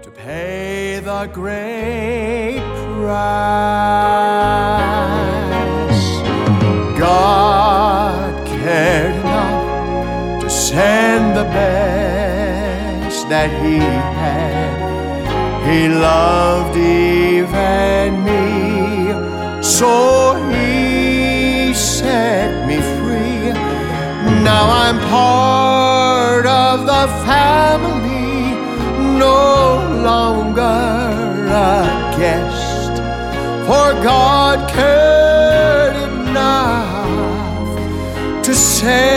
to pay the great price. God cared enough to send the best that He had. He loved Eve and me, so He set me free. Now I'm part of the family, no longer a guest, for God cared enough to send